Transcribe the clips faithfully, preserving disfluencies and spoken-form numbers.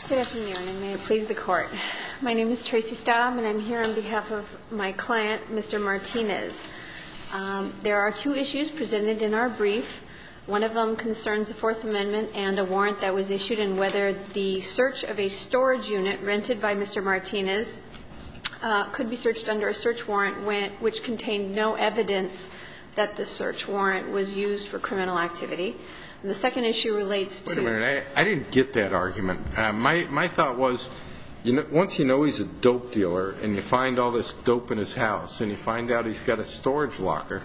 Good afternoon, and may it please the Court. My name is Tracy Staub, and I'm here on behalf of my client, Mister Martinez. Um, there are two issues presented in our brief. One of them concerns the Fourth Amendment and a warrant that was issued, and whether the search of a storage unit rented by Mister Martinez uh, could be searched under a search warrant when, which contained no evidence that the search warrant was used for criminal activity. And the second issue relates to... Wait a minute. I, I didn't get that argument. Uh, my, my thought was, you know, once you know he's a dope dealer and you find all this dope in his house and you find out he's got a storage locker,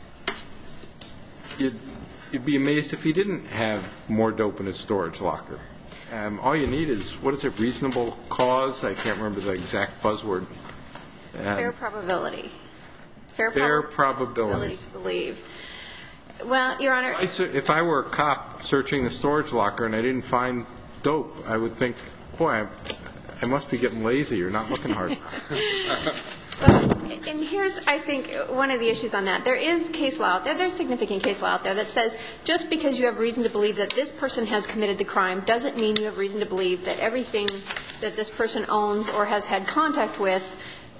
you'd, you'd be amazed if he didn't have more dope in his storage locker. Um, all you need is, what is it, reasonable cause? I can't remember the exact buzzword. Um, Fair probability. Fair, fair prob- probability. probability to believe. Well, Your Honor... If I were a cop searching the storage locker and I didn't find dope, I would think, boy, I, I must be getting lazy or not looking hard. Well, and here's, I think, one of the issues on that. There is case law out there, there's significant case law out there that says just because you have reason to believe that this person has committed the crime doesn't mean you have reason to believe that everything that this person owns or has had contact with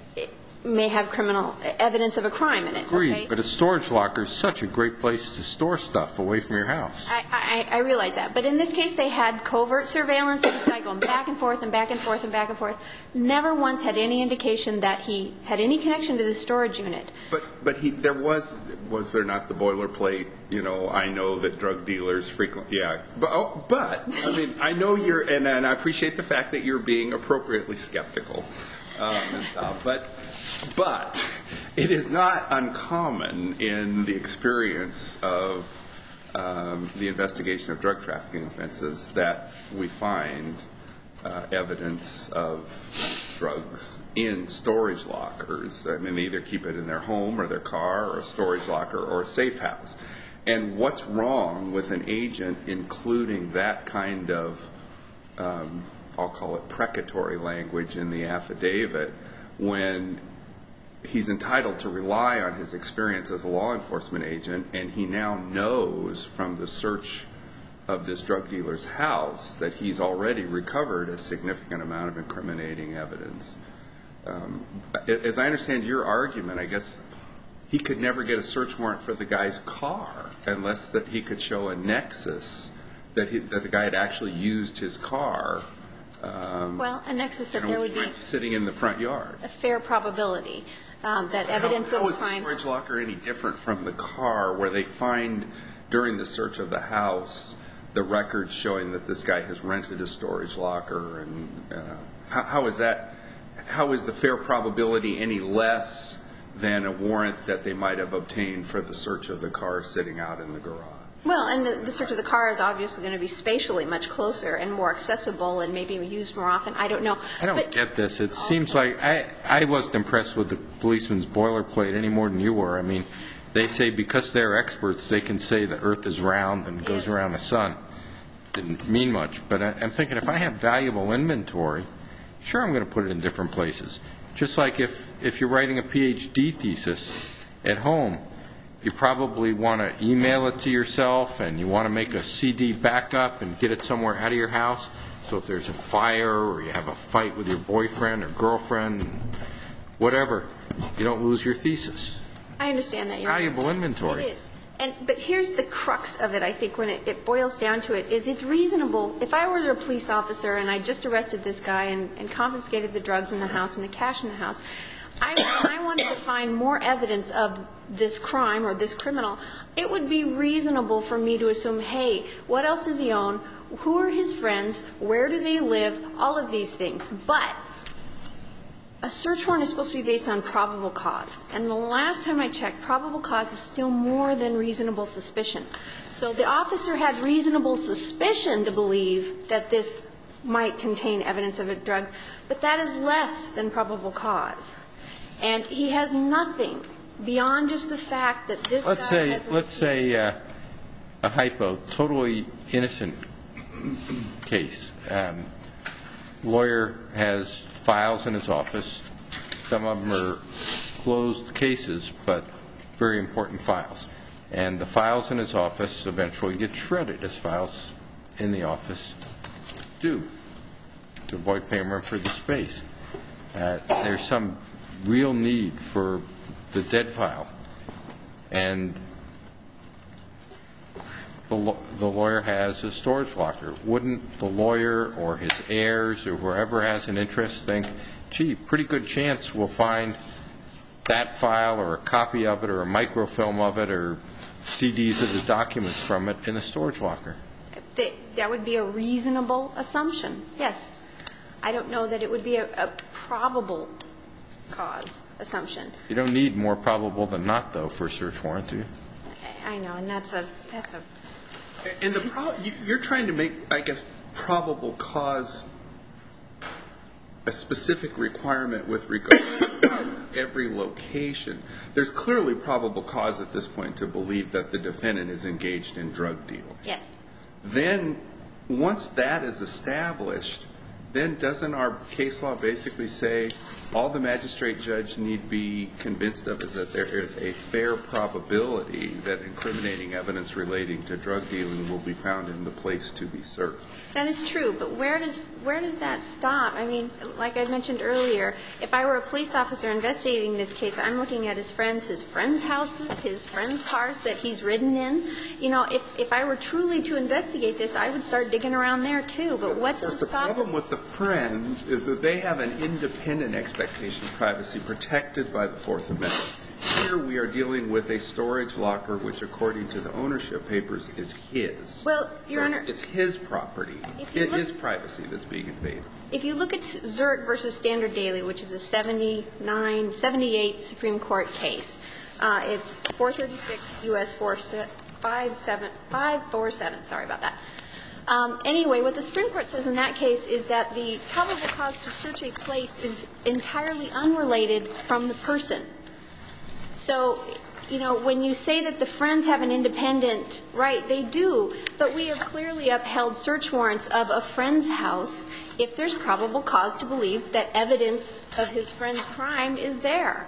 may have criminal evidence of a crime in it. Agreed, okay? but a storage locker is such a great place to store stuff away from your house. I, I, I realize that. But in this case, they had covert surveillance of this guy going back and forth and back and forth and back and forth. Never once had any indication that he had any connection to the storage unit. But but he there was was there not the boilerplate? You know, I know that drug dealers frequently, yeah. But oh, but I mean, I know you're, and, and I appreciate the fact that you're being appropriately skeptical um, and stuff. But but it is not uncommon in the experience of um, the investigation of drug trafficking offenses that we find uh, evidence of drugs in storage lockers. I mean, they either keep it in their home or their car or a storage locker or a safe house. And what's wrong with an agent including that kind of, um, I'll call it precatory language in the affidavit, when he's entitled to rely on his experience as a law enforcement agent, and he now knows from the search of this drug dealer's house that he's already recovered a significant amount of incriminating evidence. Um, as I understand your argument, I guess he could never get a search warrant for the guy's car unless that he could show a nexus that, he, that the guy had actually used his car. Um, well, a nexus that there would be sitting in the front yard. A fair probability um, that evidence how, how of a crime. How is the storage locker any different from the car, where they find during the search of the house the records showing that this guy has rented a storage locker? And uh, how, how is that? How is the fair probability any less than a warrant that they might have obtained for the search of the car sitting out in the garage? Well, and the, the search of the car is obviously going to be spatially much closer and more accessible and maybe used more often. I don't know. I don't but, get this. It okay. seems like I, I wasn't impressed with the policeman's boilerplate any more than you were. I mean, they say because they're experts, they can say the earth is round and goes yeah. around the sun. Didn't mean much. But I, I'm thinking if I have valuable inventory, sure, I'm going to put it in different places. Just like if, if you're writing a P H D thesis at home, you probably want to email it to yourself, and you want to make a C D backup and get it somewhere out of your house. So if there's a fire or you have a fight with your boyfriend or girlfriend, whatever, you don't lose your thesis. I understand that. You're valuable inventory. It is. And, but here's the crux of it, I think, when it, it boils down to it, is it's reasonable. If I were a police officer and I just arrested this guy and, and confiscated the drugs in the house and the cash in the house, I, I wanted to find more evidence of this crime or this criminal, it would be reasonable for me to assume, hey, what else does he own? Who are his friends? Where do they live? All of these things. But a search warrant is supposed to be based on probable cause. And the last time I checked, probable cause is still more than reasonable suspicion. So the officer had reasonable suspicion to believe that this might contain evidence of a drug, but that is less than probable cause. And he has nothing beyond just the fact that this let's guy say, has a Let's say uh, a hypo, totally innocent case. Um, lawyer has files in his office. Some of them are closed cases, but very important files. And the files in his office eventually get shredded, as files in the office do. to avoid paying rent for the space. Uh, there's some real need for the dead file. And the, the lawyer has a storage locker. Wouldn't the lawyer or his heirs or whoever has an interest think, gee, pretty good chance we'll find that file or a copy of it or a microfilm of it or C Ds of the documents from it in a storage locker? That would be a reasonable assumption, yes. I don't know that it would be a, a probable cause assumption. You don't need more probable than not, though, for a search warrant, do you? I know, and that's a that's a. And the pro- you're trying to make, I guess, probable cause a specific requirement with regard to every location. There's clearly probable cause at this point to believe that the defendant is engaged in drug dealing. Yes. Then, once that is established, then doesn't our case law basically say all the magistrate judge need be convinced of is that there is a fair probability that incriminating evidence relating to drug dealing will be found in the place to be searched? That is true, but where does where does that stop? I mean, like I mentioned earlier, if I were a police officer investigating this case, I'm looking at his friends, his friends' houses, his friends' cars that he's ridden in. You know, if if I were truly to investigate this, I would start digging around there too. But what's to stop? The problem with the friends is that they have an independent expectation of privacy protected by the Fourth Amendment. Here we are dealing with a storage locker which, according to the ownership papers, is his. Well, Your so Honor, it's his property. It is privacy that's being invaded. If you look at Zert versus Standard Daily, which is a seventy-nine, seventy-eight Supreme Court case, uh, it's four thirty-six U S five forty-seven. Sorry about that. Um, anyway, what the Supreme Court says in that case is that the probable cause to search a place is entirely unrelated from the person. So, you know, when you say that the friends have an independent right, they do, but we have clearly upheld search warrants of a friend's house if there's probable cause to believe that evidence of his friend's crime is there.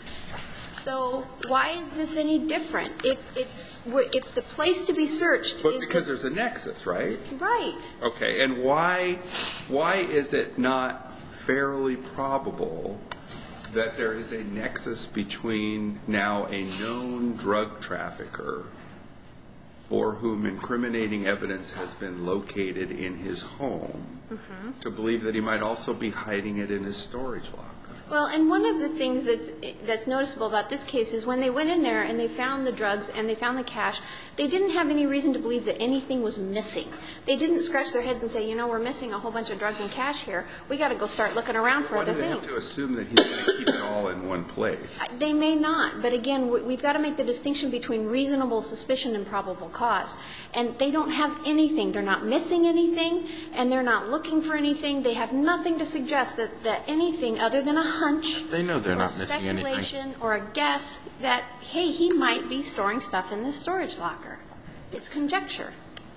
So why is this any different? If it's if the place to be searched but is because the, there's a nexus, right? Right. Okay, and why why is it not fairly probable that there is a nexus between now a known drug trafficker for whom incriminating evidence has been located in his home mm-hmm. to believe that he might also be hiding it in his storage locker? Well, and one of the things that's that's noticeable about this case is when they went in there and they found the drugs and they found the cash, they didn't have any reason to believe that anything was missing. They didn't scratch their heads and say, you know, we're missing a whole bunch of drugs and cash here. We got to go start looking around for Why other do they things. have to assume that he's going to keep it all in one place? They may not, but again, we've got to make the distinction between reasonable suspicion and probable cause. And they don't have anything. They're not missing anything, and they're not looking for anything. They have nothing to suggest that, that anything other than a hunch They know they're or not missing anything. speculation or a guess that, hey, he might be storing stuff in this storage locker. It's conjecture.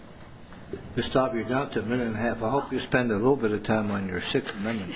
To stop you down to a minute and a half, I hope you spend a little bit of time on your Sixth Amendment,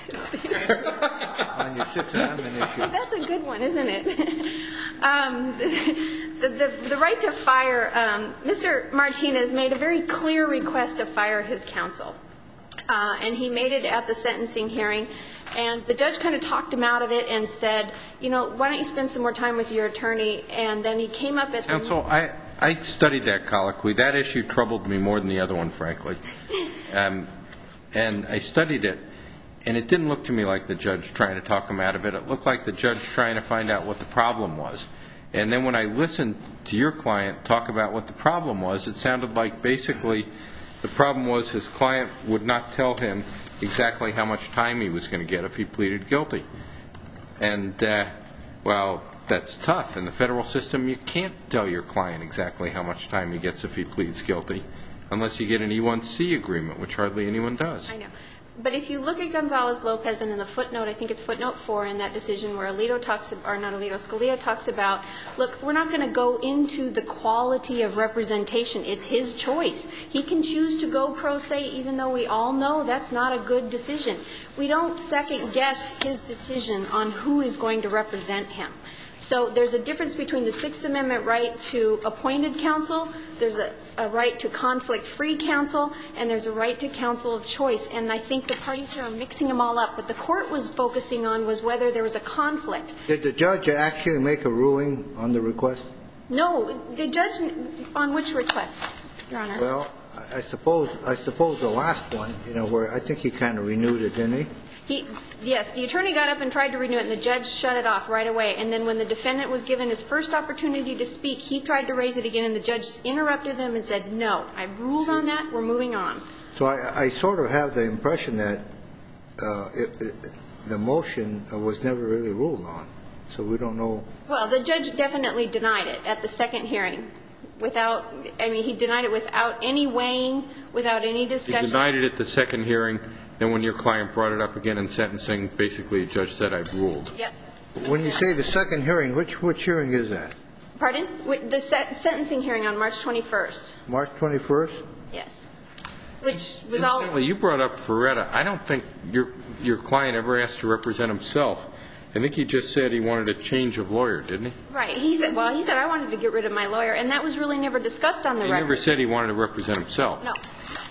on your Sixth Amendment issue. That's a good one, isn't it? um, the, the, the right to fire, um, Mister Martinez made a very clear request to fire his counsel. Uh, and he made it at the sentencing hearing. And the judge kind of talked him out of it and said, you know, why don't you spend some more time with your attorney? And then he came up at Counsel, the... I, I studied that colloquy. That issue troubled me more than the other one, frankly. Um, and I studied it, and it didn't look to me like the judge trying to talk him out of it. It looked like the judge trying to find out what the problem was. And then when I listened to your client talk about what the problem was, it sounded like basically the problem was his client would not tell him exactly how much time he was going to get if he pleaded guilty. And, uh, well, that's tough. In the federal system, you can't tell your client exactly how much time he gets if he pleads guilty unless you get an E one C agreement, which hardly anyone does. I know. But if you look at Gonzalez-Lopez and in the footnote, I think it's footnote four in that decision where Alito talks, or not Alito, Scalia talks about, look, we're not going to go into the quality of representation. It's his choice. He can choose to go pro se, even though we all know that's not a good decision. We don't second guess his decision on who is going to represent him. So there's a difference between the Sixth Amendment right to appointed counsel, there's a, a right to conflict-free counsel, and there's a right to counsel of choice. And I think the parties here are mixing them all up. What the court was focusing on was whether there was a conflict. Did the judge actually make a ruling on the request? No. The judge on which request, Your Honor? Well, I suppose I suppose the last one, you know, where I think he kind of renewed it, didn't he? He, yes, the attorney got up and tried to renew it, and the judge shut it off right away. And then when the defendant was given his first opportunity to speak, he tried to raise it again, and the judge interrupted him and said, no, I've ruled on that, we're moving on. So I, I sort of have the impression that uh, it, it, the motion was never really ruled on, so we don't know. Well, the judge definitely denied it at the second hearing. Without, I mean, he denied it without any weighing, without any discussion. He denied it at the second hearing. Then when your client brought it up again in sentencing, basically the judge said, I've ruled. Yep. When you say the second hearing, which which hearing is that? Pardon? The se- sentencing hearing on March twenty-first. March twenty-first? Yes. Which was all. Incidentally, you brought up Ferretta. I don't think your your client ever asked to represent himself. I think he just said he wanted a change of lawyer, didn't he? Right. He said, well, he said, I wanted to get rid of my lawyer, and that was really never discussed on the He record. never said he wanted to represent himself. No.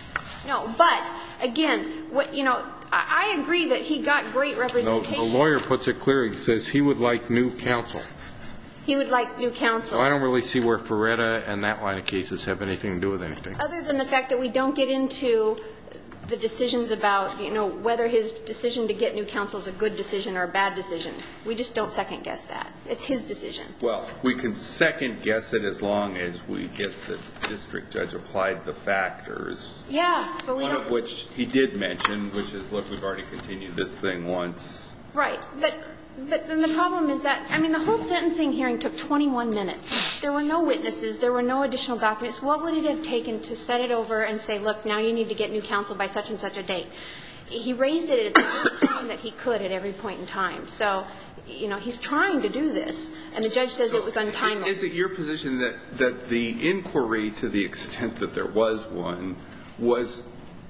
No. But, again, what, you know, I, I agree that he got great No, representation. the lawyer puts it clear. He says he would like new counsel. He would like new counsel. So I don't really see where Ferretta and that line of cases have anything to do with anything. Other than the fact that we don't get into the decisions about, you know, whether his decision to get new counsel is a good decision or a bad decision. We just don't second guess that. It's his decision. Well, we can second guess it as long as we get the district judge applied the factors. Yeah, but we One don't. of which he did mention, which is, look, we've already continued this thing once. Right. But but then the problem is that, I mean, the whole sentencing hearing took twenty-one minutes. There were no witnesses. There were no additional documents. What would it have taken to set it over and say, look, now you need to get new counsel by such and such a date? He raised it at the first time that he could at every point in time. So, you know, he's trying to do this, and the judge says So it was untimely. Is it your position that, that the inquiry, to the extent that there was one, was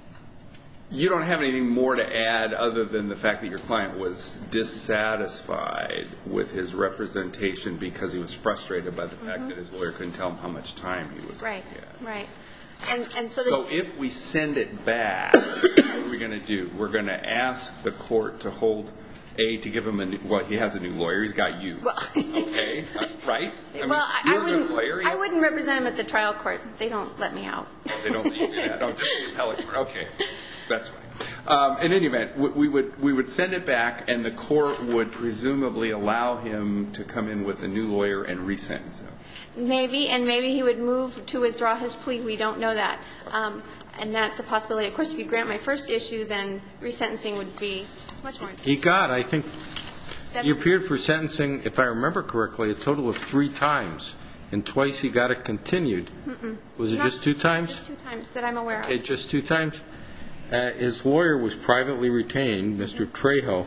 you don't have anything more to add other than the fact that your client was dissatisfied with his representation because he was frustrated by the fact that his lawyer couldn't tell him how much time he was Right, going to get. right. And, and so, the, So if we send it back, what are we going to do? We're going to ask the court to hold A, to give him a new, well, he has a new lawyer. He's got you. well, Okay, uh, right? I mean, well, I, you're I a good wouldn't. lawyer. I wouldn't represent him at the trial court. They don't let me out. They don't leave you that. Oh, just the appellate court. Okay, that's fine. Um, in any event, we, we would we would send it back, and the court would presumably allow him to come in with a new lawyer and resentence him. Maybe, and maybe he would move to withdraw his plea. We don't know that. Um, and that's a possibility. Of course, if you grant my first issue, then resentencing would be much more. He got, I think, Seven. he appeared for sentencing, if I remember correctly, a total of three times, and twice he got it continued. Mm-mm. Was it Not- just two times? Just two times that I'm aware of. Okay, just two times. Uh, his lawyer was privately retained, Mister Trejo.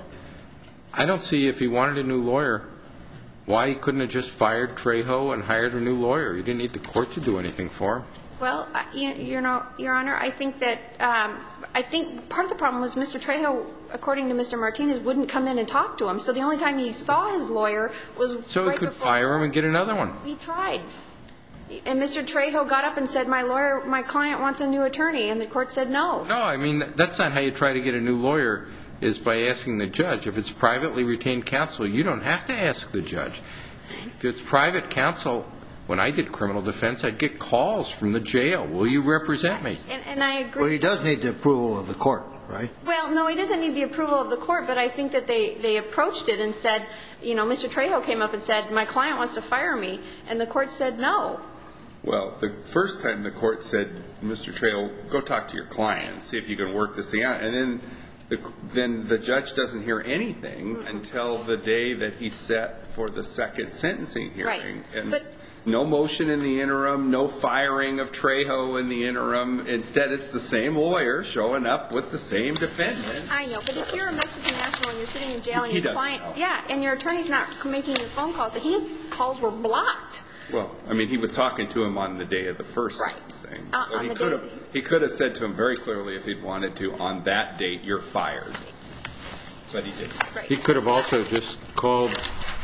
I don't see, if he wanted a new lawyer, why he couldn't have just fired Trejo and hired a new lawyer. He didn't need the court to do anything for him. Well, I- you, you know, Your Honor, I think that um, I think part of the problem was Mister Trejo, according to Mister Martinez, wouldn't come in and talk to him. So the only time he saw his lawyer was So right he could before fire him and get another one. He tried. And Mister Trejo got up and said, my lawyer, my client wants a new attorney, and the court said no. No, I mean, that's not how you try to get a new lawyer, is by asking the judge. If it's privately retained counsel, you don't have to ask the judge. If it's private counsel, when I did criminal defense, I'd get calls from the jail. Will you represent me? And, and I agree. Well, he does need the approval of the court, right? Well, no, he doesn't need the approval of the court, but I think that they, they approached it and said, you know, Mister Trejo came up and said, my client wants to fire me, and the court said no. Well, the first time the court said, Mister Trejo, go talk to your client, see if you can work this thing out. And then the, then the judge doesn't hear anything mm-hmm. until the day that he set for the second sentencing hearing. Right. And but, no motion in the interim, no firing of Trejo in the interim. Instead, it's the same lawyer showing up with the same defendant. I know, but if you're a Mexican national and you're sitting in jail and He your client, know. yeah, and your attorney's not making your phone calls, his calls were blocked. Well, I mean, he was talking to him on the day of the first right. thing. Uh, so on he the could day. have he could have said to him very clearly if he'd wanted to, on that date, you're fired. But he didn't. Right. He could have also just called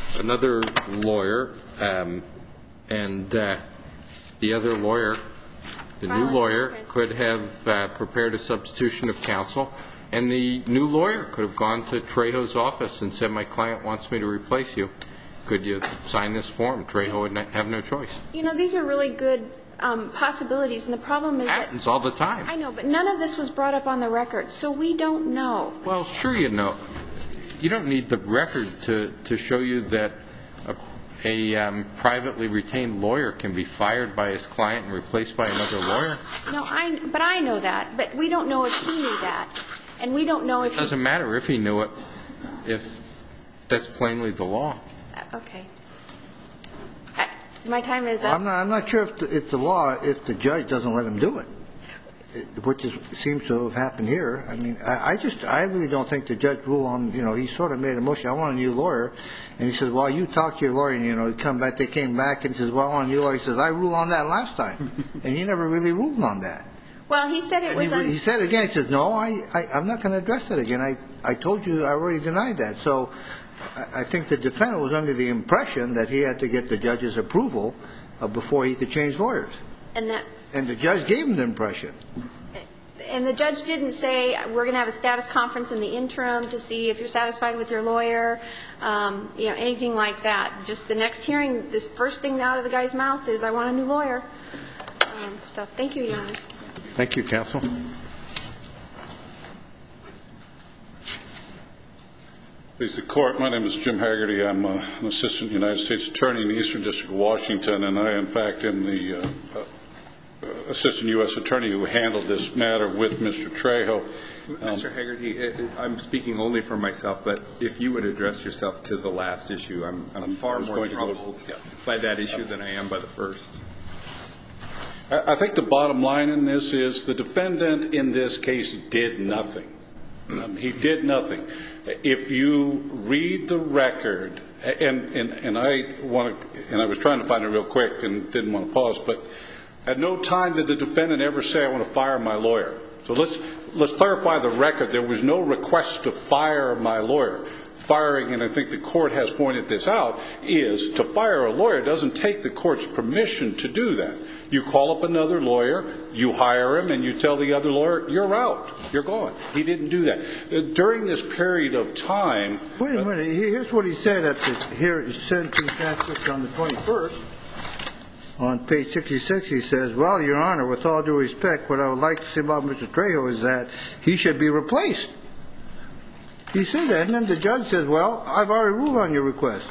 another lawyer, um, and uh, the other lawyer, the new lawyer, could have uh, prepared a substitution of counsel, and the new lawyer could have gone to Trejo's office and said, my client wants me to replace you. Could you sign this form? Trejo would have no choice. You know, these are really good um, possibilities, and the problem is It happens all the time. I know, but none of this was brought up on the record, so we don't know. Well, sure you know. You don't need the record to, to show you that a, a um, privately retained lawyer can be fired by his client and replaced by another lawyer. No, I, but I know that, but we don't know if he knew that, and we don't know if It doesn't he, matter if he knew it, if that's plainly the law. okay. I, my time is Well, up. I'm not, I'm not sure if the, it's the law if the judge doesn't let him do it, it which is, seems to have happened here. I mean, I, I just, I really don't think the judge ruled on, you know, he sort of made a motion, I want a new lawyer. And he says, well, you talk to your lawyer, and, you know, he come back, they came back and he says, well, I want a new lawyer. He says, I ruled on that last time. And he never really ruled on that. Well, he said it And was. he, Un- he said it again, he says, no, I, I, I'm not going to address that again. I, I told you I already denied that. So I, I think the defendant was under the impression that he had to get the judge's approval uh, before he could change lawyers. and that. And the judge gave him the impression. And the judge didn't say, we're going to have a status conference in the interim to see if you're satisfied with your lawyer, um, you know, anything like that. Just the next hearing, this first thing out of the guy's mouth is, I want a new lawyer. Um, so thank you, Your Honor. Thank you, counsel. Please, the court. My name is Jim Haggerty. I'm uh, an assistant United States attorney in the Eastern District of Washington, and I, in fact, am the uh, uh, assistant U S attorney who handled this matter with Mister Trejo. Um, Mister Haggerty, I'm speaking only for myself, but if you would address yourself to the last issue, I'm, I'm, I'm far more going to go- troubled by that issue than I am by the first. I, I think the bottom line in this is the defendant in this case did nothing. Um, he did nothing. If you read the record, and, and, and I want to, and I was trying to find it real quick and didn't want to pause, but at no time did the defendant ever say, I want to fire my lawyer. So let's, let's clarify the record. There was no request to fire my lawyer. Firing, and I think the court has pointed this out, is to fire a lawyer doesn't take the court's permission to do that. You call up another lawyer, you hire him, and you tell the other lawyer, you're out, you're gone. He didn't do that. During this period of time... Wait a minute. Here's what he said at the here, sentencing transcript on the twenty-first. On page sixty-six, he says, well, Your Honor, with all due respect, what I would like to say about Mister Trejo is that he should be replaced. He said that, and then the judge says, well, I've already ruled on your request.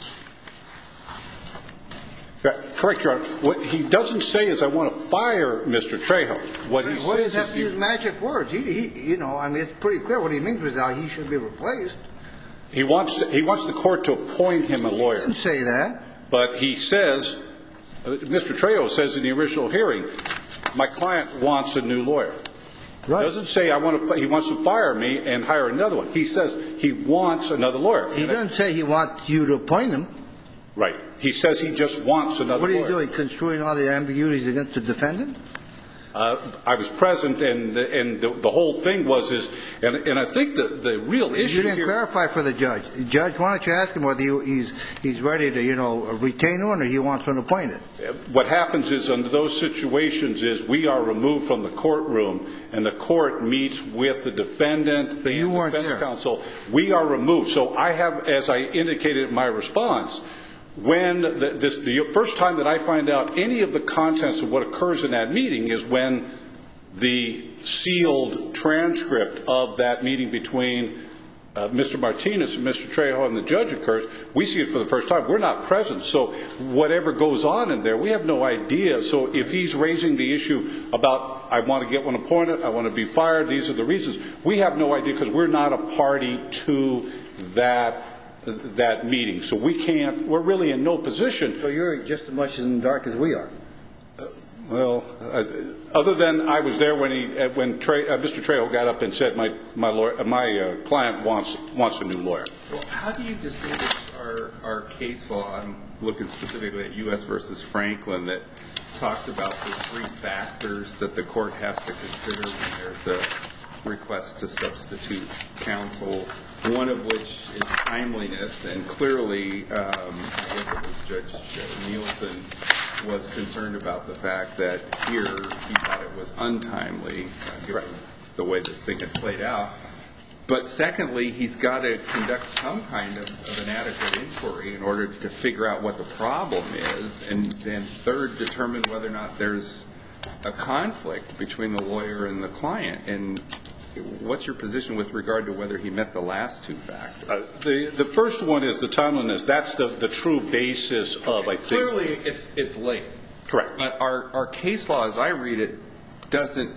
Correct, Your Honor. What he doesn't say is, I want to fire Mister Trejo. What he What says does that is... use magic words? He, he, you know, I mean, it's pretty clear what he means is how he should be replaced. He wants, to, he wants the court to appoint him a lawyer. He didn't say that. But he says, uh, Mister Trejo says in the original hearing, my client wants a new lawyer. Right. He doesn't say I want to, he wants to fire me and hire another one. He says he wants another lawyer. He doesn't say he wants you to appoint him. Right. He says he just wants another What are you lawyer. doing, construing all the ambiguities against the defendant? Uh, I was present, and and the, the whole thing was is, and and I think the the real issue You didn't here, clarify for the judge. Judge, why don't you ask him whether he, he's he's ready to, you know, retain one or he wants one appointed? what happens is under those situations is we are removed from the courtroom, and the court meets with the defendant But you and weren't defense there. counsel. We are removed. So I have, as I indicated in my response, when the, this, the first time that I find out any of the contents of what occurs in that meeting is when the sealed transcript of that meeting between uh, Mister Martinez and Mister Trejo and the judge occurs. We see it for the first time. We're not present. So whatever goes on in there, we have no idea. So if he's raising the issue about, I want to get one appointed, I want to be fired, these are the reasons, we have no idea because we're not a party to that that meeting. So we can't, we're really in no position. So you're just as much in the dark as we are. Well, uh, other than I was there when he, uh, when Tre, uh, Mister Trejo got up and said, my my lawyer, uh, my uh, client wants wants a new lawyer. Well, how do you distinguish our, our case law? I'm looking specifically at U S versus Franklin that talks about the three factors that the court has to consider when there's a requests to substitute counsel, one of which is timeliness, and clearly, um, I guess it was Judge Nielsen was concerned about the fact that here he thought it was untimely, uh, given the way this thing had played out. But secondly, he's got to conduct some kind of, of an adequate inquiry in order to figure out what the problem is, and then third, determine whether or not there's a conflict between the lawyer and the client. And what's your position with regard to whether he met the last two factors? Uh, the the first one is the timeliness. That's the, the true basis of, I think. Clearly, it's it's late. Correct. But our, our case law, as I read it, doesn't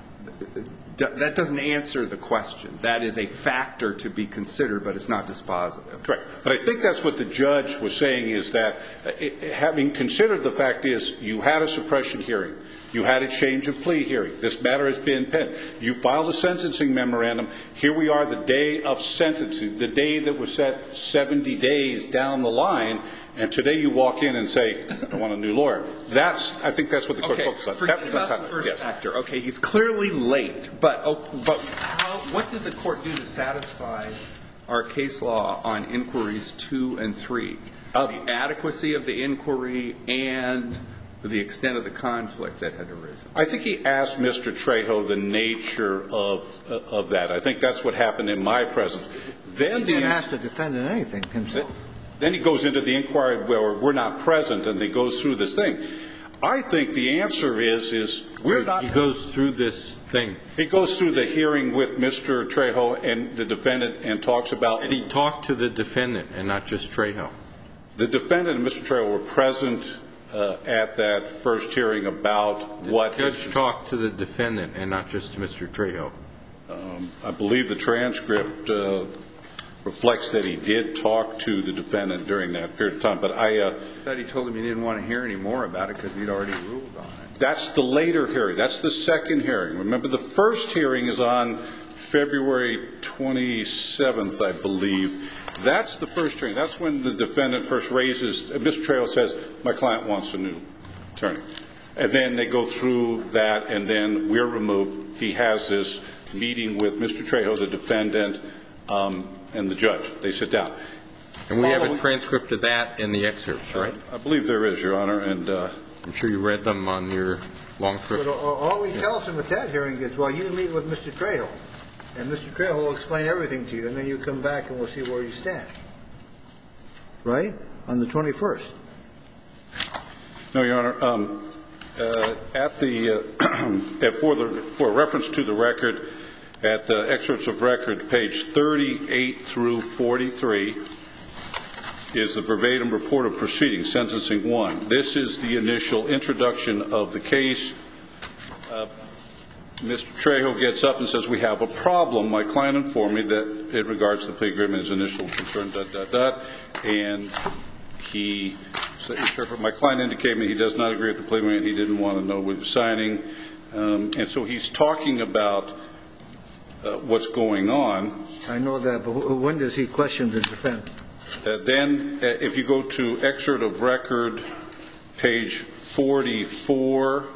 that doesn't answer the question. That is a factor to be considered, but it's not dispositive. Correct. But I think that's what the judge was saying, is that uh, it, having considered the fact is you had a suppression hearing. You had a change of plea hearing. This matter has been penned. You filed a sentencing memorandum. Here we are the day of sentencing, the day that was set seventy days down the line, and today you walk in and say, I want a new lawyer. That's, I think that's what the court Okay, focused on. forget That- about that- the first yes. factor. Okay, he's clearly late, but oh, but how, what did the court do to satisfy our case law on inquiries two and three? Uh, the adequacy of the inquiry and the extent of the conflict that had arisen. I think he asked Mister Trejo the nature of uh, of that. I think that's what happened in my presence. Then He the didn't ask the defendant anything himself. Then he goes into the inquiry where we're not present, and he goes through this thing. I think the answer is is we're not. He goes through this thing. He goes through the hearing with Mister Trejo and the defendant and talks about. And he talked to the defendant and not just Trejo. The defendant and Mister Trejo were present uh, at that first hearing about what. The judge talked to the defendant and not just to Mister Trejo. Um, I believe the transcript uh, reflects that he did talk to the defendant during that period of time. But I uh, thought he told him he didn't want to hear any more about it because he'd already ruled on it. That's the later hearing. That's the second hearing. Remember, the first hearing is on February twenty-seventh, I believe. That's the first hearing. That's when the defendant first raises, Mister Trejo says, my client wants a new attorney. And then they go through that, and then we're removed. He has this meeting with Mister Trejo, the defendant, um, and the judge. They sit down. And we have a Following- transcript of that in the excerpts, right? I believe there is, Your Honor, and uh, I'm sure you read them on your long trip. But all all he tells him at that hearing is, well, you meet with Mister Trejo, and Mister Trejo will explain everything to you, and then you come back and we'll see where you stand. Right? On the twenty-first. no, Your Honor. Um, uh, at the uh, for the for reference to the record, at uh, excerpts of record, page thirty-eight through forty-three, is the verbatim report of proceedings, sentencing one. This is the initial introduction of the case. Uh, Mister Trejo gets up and says, we have a problem. My client informed me that in regards to the plea agreement, his initial concern, dot, dot, dot, and he said, my client indicated me he does not agree with the plea agreement. He didn't want to know what he was signing. Um, and so he's talking about uh, what's going on. I know that, but when does he question the defendant? Uh, then, uh, if you go to excerpt of record, page forty-four,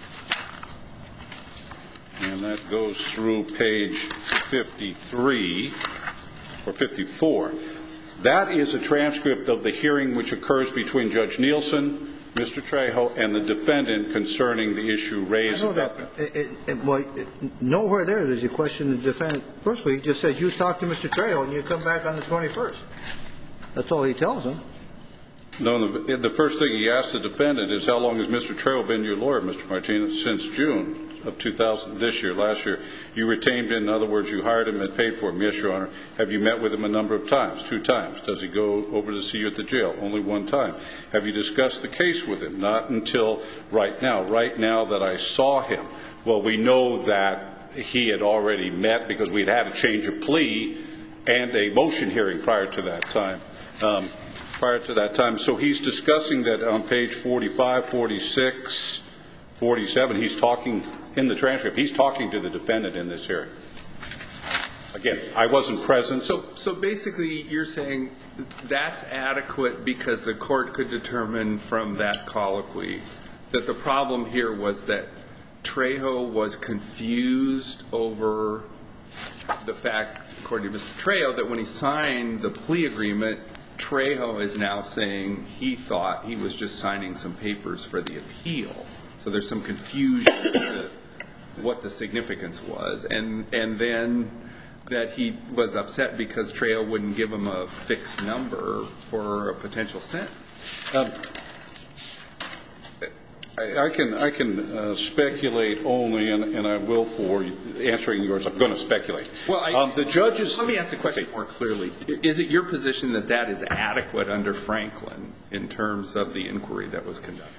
and that goes through page fifty-three or fifty-four, that is a transcript of the hearing which occurs between Judge Nielsen, Mister Trejo, and the defendant concerning the issue raised. I know that. It, it, it, well, it, nowhere there does he question the defendant. Firstly, he just says, you talk to Mister Trejo and you come back on the twenty-first. That's all he tells him. No, the, the first thing he asks the defendant is, how long has Mister Trejo been your lawyer, Mister Martinez? Since June of two thousand, this year, last year. You retained him, in other words, you hired him and paid for him. Yes, Your Honor. Have you met with him a number of times? Two times. Does he go over to see you at the jail? Only one time. Have you discussed the case with him? Not until right now. Right now that I saw him. Well, we know that he had already met because we had had a change of plea and a motion hearing prior to that time. Um, prior to that time. So he's discussing that on page forty-five, forty-six, forty-seven. He's talking in the transcript. He's talking to the defendant in this hearing. Again, I wasn't present. So, so basically, you're saying that's adequate because the court could determine from that colloquy that the problem here was that Trejo was confused over the fact, according to Mister Trejo, that when he signed the plea agreement, Trejo is now saying he thought he was just signing some papers for the appeal. So there's some confusion as to what the significance was. And, and then that he was upset because Trejo wouldn't give him a fixed number for a potential sentence. Um, I, I can I can uh, speculate only, and, and I will for answering yours. I'm going to speculate. Well, I, um, the judges. Let me ask the question more clearly. Is it your position that that is adequate under Franklin in terms of the inquiry that was conducted?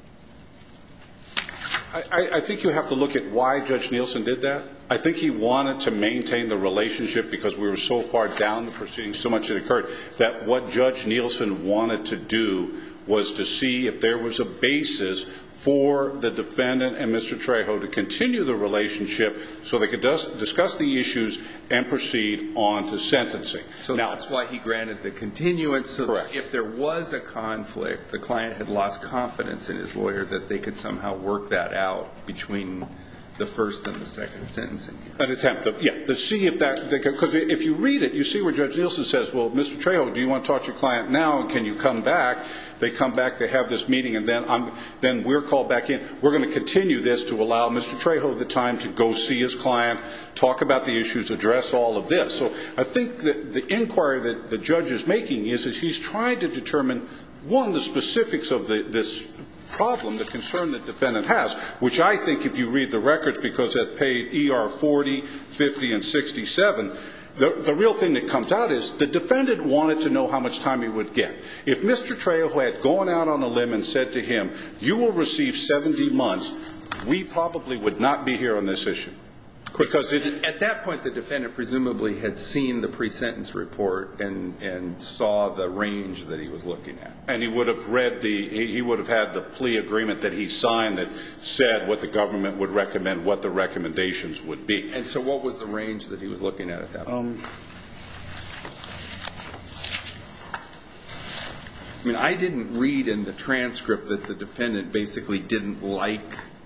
I, I think you have to look at why Judge Nielsen did that. I think he wanted to maintain the relationship because we were so far down the proceedings, so much had occurred, that what Judge Nielsen wanted to do was to see if there was a basis for the defendant and Mister Trejo to continue the relationship so they could dis- discuss the issues and proceed on to sentencing. So now, that's why he granted the continuance. So correct. If there was a conflict, the client had lost confidence in his lawyer that they could somehow work that out between the first and the second sentencing. An attempt, to, yeah, to see if that, because if you read it, you see where Judge Nielsen says, well, Mister Trejo, do you want to talk to your client now, and can you come back? They come back, they have this meeting, and then I'm, then we're called back in. We're going to continue this to allow Mister Trejo the time to go see his client, talk about the issues, address all of this. So I think that the inquiry that the judge is making is that he's trying to determine, one, the specifics of the, this problem, the concern the defendant has, which I think if you read the records, because at page E R forty, fifty, and sixty-seven, the, the real thing that comes out is the defendant wanted to know how much time he would get. If Mister Trejo had gone out on a limb and said to him, you will receive seventy months, we probably would not be here on this issue. Because it, at that point, the defendant presumably had seen the pre-sentence report and, and saw the range that he was looking at. And he would have read the, he would have had the plea agreement that he signed that said what the government would recommend, what the recommendations would be. And so what was the range that he was looking at at that point? Um, I mean, I didn't read in the transcript that the defendant basically didn't like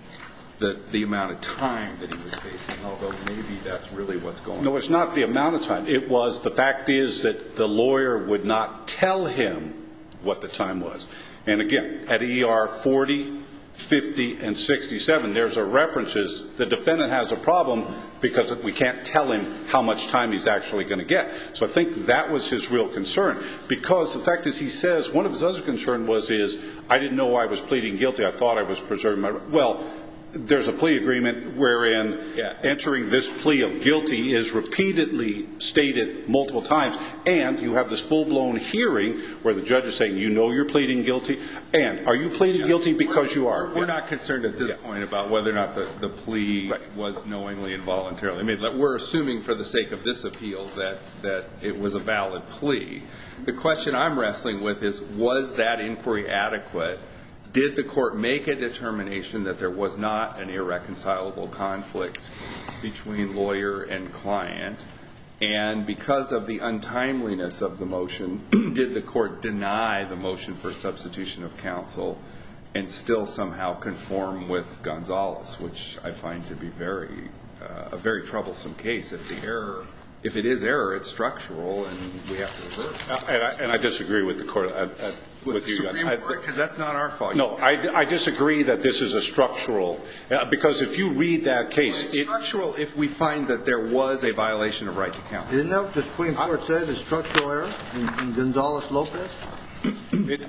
The, the amount of time that he was facing, although maybe that's really what's going on. No, it's not the amount of time. It was, the fact is that the lawyer would not tell him what the time was. And again, at E R forty, fifty, and sixty-seven, there's a references, the defendant has a problem because we can't tell him how much time he's actually going to get. So I think that was his real concern. Because the fact is, he says, one of his other concerns was is, I didn't know I was pleading guilty, I thought I was preserving my, well, there's a plea agreement wherein yeah. entering this plea of guilty is repeatedly stated multiple times, and you have this full-blown hearing where the judge is saying, you know you're pleading guilty, and are you pleading yeah. guilty because we're, you are? We're yeah. not concerned at this yeah. point about whether or not the, the plea right. was knowingly and voluntarily. I mean, we're assuming for the sake of this appeal that, that it was a valid plea. The question I'm wrestling with is, was that inquiry adequate? Did the court make a determination that there was not an irreconcilable conflict between lawyer and client? And because of the untimeliness of the motion, did the court deny the motion for substitution of counsel and still somehow conform with Gonzalez, which I find to be very uh, a very troublesome case. If the error, if it is error, it's structural, and we have to reverse. Uh, and, I, and I disagree with the court. I, I, With, with the you, Supreme I, Court, because that's not our fault. No, I, I disagree that this is a structural, uh, because if you read that case... Well, it's it, structural if we find that there was a violation of right to counsel. Isn't that what the Supreme Court I, said, is structural error in, in Gonzalez-Lopez? It,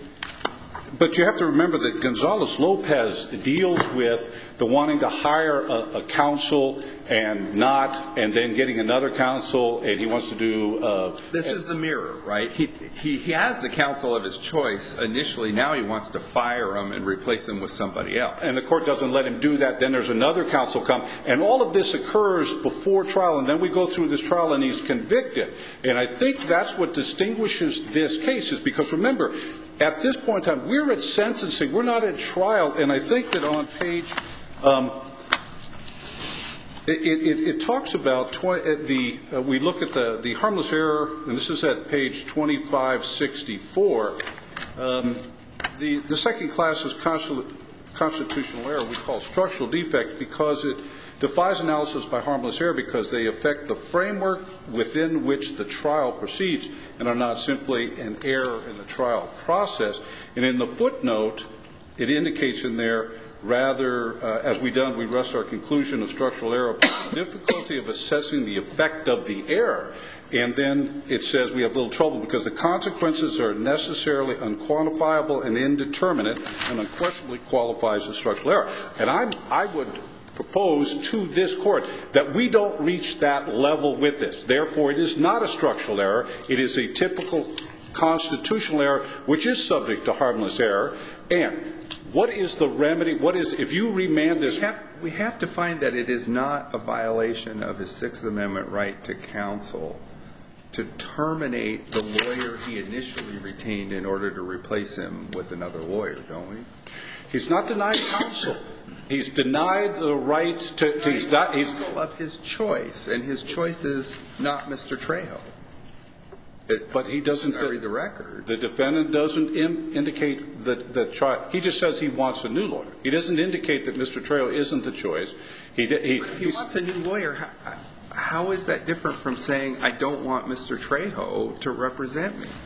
but you have to remember that Gonzalez-Lopez deals with the wanting to hire a, a counsel and not, and then getting another counsel, and he wants to do... Uh, this is the mirror, right? He, he he has the counsel of his choice initially. Now he wants to fire him and replace him with somebody else. And the court doesn't let him do that. Then there's another counsel come. And all of this occurs before trial, and then we go through this trial, and he's convicted. And I think that's what distinguishes this case, is because, remember, at this point in time, we're at sentencing. We're not at trial. And I think that on page... Um, It, it, it talks about twenty, the uh, we look at the, the harmless error, and this is at page twenty-five sixty-four. Um, the the second class is constitutional error we call structural defect because it defies analysis by harmless error because they affect the framework within which the trial proceeds and are not simply an error in the trial process. And in the footnote, it indicates in there, rather, uh, as we done, we rest our conclusion of structural error upon the difficulty of assessing the effect of the error. And then it says we have little trouble because the consequences are necessarily unquantifiable and indeterminate and unquestionably qualifies as structural error. And I'm, I would propose to this Court that we don't reach that level with this. Therefore, it is not a structural error. It is a typical constitutional error, which is subject to harmless error. And what is the remedy? What is, if you remand this? We have, we have to find that it is not a violation of his Sixth Amendment right to counsel to terminate the lawyer he initially retained in order to replace him with another lawyer, don't we? He's not denied counsel. He's denied the right to, to he's not, he's counsel of his choice, and his choice is not Mister Trejo. It, but he doesn't read the record. The defendant doesn't in, indicate that the trial. He just says he wants a new lawyer. He doesn't indicate that Mister Trejo isn't the choice. He he, he wants a new lawyer. How, how is that different from saying I don't want Mister Trejo to represent me?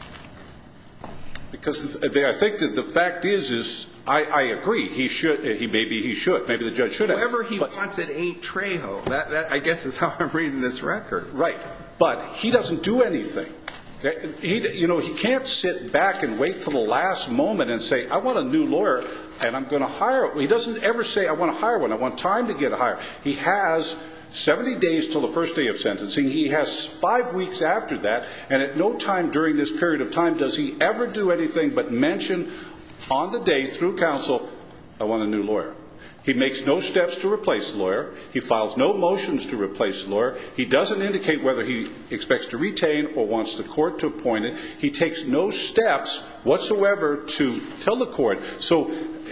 Because the, I think that the fact is, is I, I agree. He should. He maybe he should. Maybe the judge should have. Whoever he but, wants, it ain't Trejo. That, that I guess is how I'm reading this record. Right. But he doesn't do anything. He, you know, he can't sit back and wait till the last moment and say, I want a new lawyer and I'm going to hire. He doesn't ever say, I want to hire one. I want time to get a hire. He has seventy days till the first day of sentencing. He has five weeks after that. And at no time during this period of time does he ever do anything but mention on the day through counsel, I want a new lawyer. He makes no steps to replace the lawyer. He files no motions to replace the lawyer. He doesn't indicate whether he expects to retain or wants the court to appoint it. He takes no steps whatsoever to tell the court. So,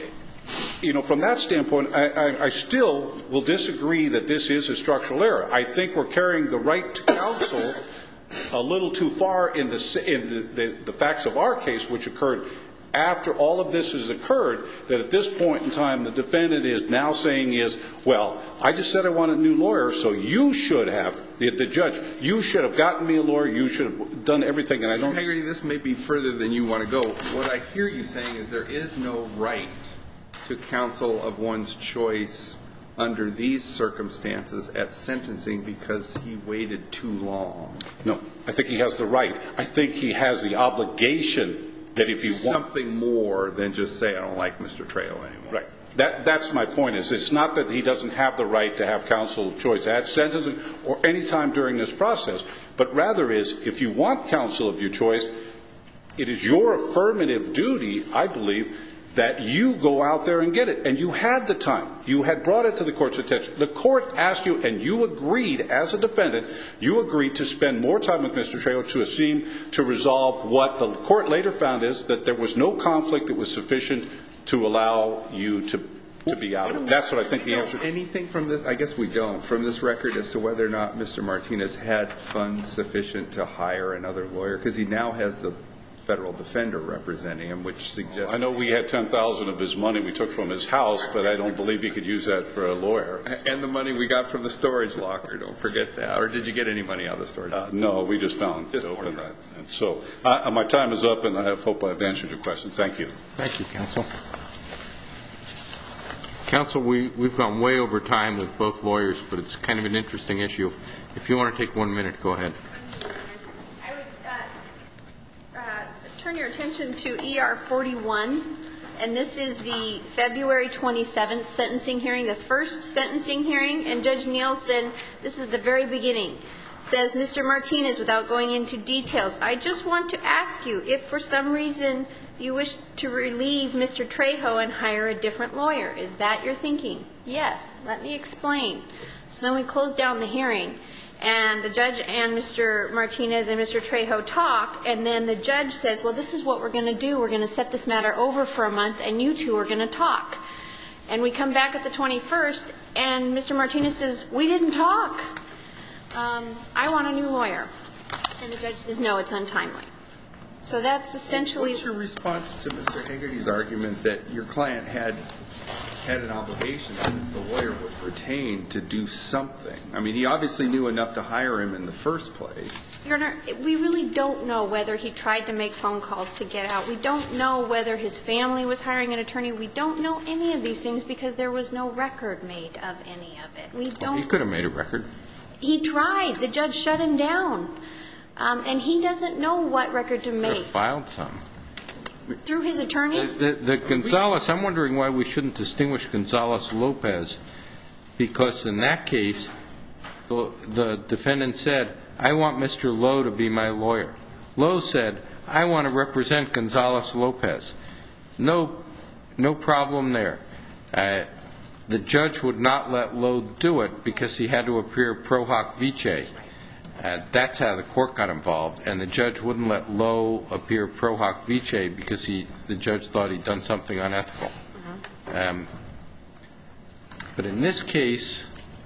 you know, from that standpoint, I, I, I still will disagree that this is a structural error. I think we're carrying the right to counsel a little too far in the, in the, the, the facts of our case, which occurred after all of this has occurred, that at this point in time the defendant is now saying is, well, I just said I want a new lawyer, so you should have, the, the judge, you should have gotten me a lawyer, you should have done everything, and I don't... Mister Hagerty, this may be further than you want to go. What I hear you saying is there is no right to counsel of one's choice under these circumstances at sentencing because he waited too long. No, I think he has the right. I think he has the obligation that if you want something more than just say I don't like Mister Trejo anymore. Right. That that's my point. Is it's not that he doesn't have the right to have counsel of choice at sentencing or any time during this process, but rather is if you want counsel of your choice, it is your affirmative duty, I believe, that you go out there and get it. And you had the time. You had brought it to the court's attention. The court asked you, and you agreed as a defendant, you agreed to spend more time with Mister Trejo to seem to resolve what the court later found is that there was no conflict that was sufficient to allow you to to be out of it. That's what I think the answer is. Anything from this, I guess we don't, from this record as to whether or not Mister Martinez had funds sufficient to hire another lawyer, because he now has the federal defender representing him, which suggests... I know we had ten thousand dollars of his money we took from his house, but I don't believe he could use that for a lawyer. And the money we got from the storage locker, don't forget that. Or did you get any money out of the storage locker? Uh, no, we just found just to open that. And so uh, my time is up, and I hope I've answered your question. Thank you. Thank you, counsel. Counsel, we, we've gone way over time with both lawyers, but it's kind of an interesting issue. If, if you want to take one minute, go ahead. I would uh, uh, turn your attention to E R forty-one, and this is the February twenty-seventh sentencing hearing, the first sentencing hearing, and Judge Nielsen, this is the very beginning, says, Mister Martinez, without going into details, I just want to ask you if for some reason you wish to relieve Mister Trejo and hire a different lawyer. Is that your thinking? Yes. Let me explain. So then we close down the hearing, and the judge and Mister Martinez and Mister Trejo talk, and then the judge says, well, this is what we're going to do. We're going to set this matter over for a month, and you two are going to talk. And we come back at the twenty-first, and Mister Martinez says, we didn't talk. Um, I want a new lawyer. And the judge says, no, it's untimely. So that's essentially... What's your response to Mister Hagerty's argument that your client had had an obligation, since the lawyer was retained, to do something. I mean, he obviously knew enough to hire him in the first place. Your Honor, we really don't know whether he tried to make phone calls to get out. We don't know whether his family was hiring an attorney. We don't know any of these things because there was no record made of any of it. We don't. He could have made a record. He tried. The judge shut him down. Um, and he doesn't know what record to Could make. have filed some. Through his attorney? The, the, the Gonzales, I'm wondering why we shouldn't distinguish Gonzales-Lopez, because in that case, the, the defendant said, I want Mister Lowe to be my lawyer. Lowe said, I want to represent Gonzales-Lopez. No, no problem there. Uh, the judge would not let Lowe do it because he had to appear pro hoc vice. Uh, that's how the court got involved, and the judge wouldn't let Lowe appear pro hoc vice because he, the judge thought he'd done something unethical. Uh-huh. Um, but in this case,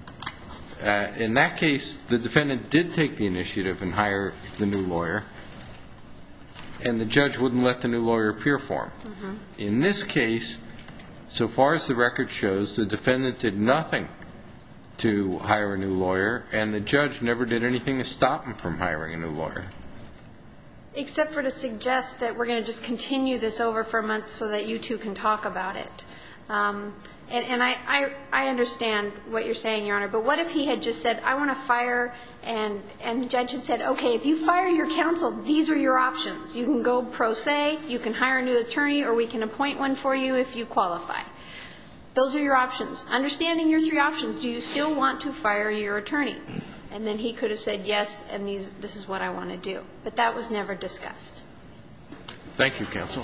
uh, in that case, the defendant did take the initiative and hire the new lawyer, and the judge wouldn't let the new lawyer appear for him. Uh-huh. In this case, so far as the record shows, the defendant did nothing to hire a new lawyer, and the judge never did anything to stop him from hiring a new lawyer. Except for to suggest that we're going to just continue this over for a month so that you two can talk about it. Um, and and I, I, I understand what you're saying, Your Honor, but what if he had just said, I want to fire, and, and the judge had said, okay, if you fire your counsel, these are your options. You can go pro se, you can hire a new attorney, or we can appoint one for you if you qualify. Those are your options. Understanding your three options, do you still want to fire your attorney? And then he could have said yes, and these, this is what I want to do. But that was never discussed. Thank you, counsel.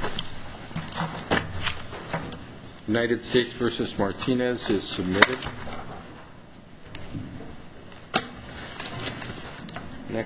United States versus Martinez is submitted.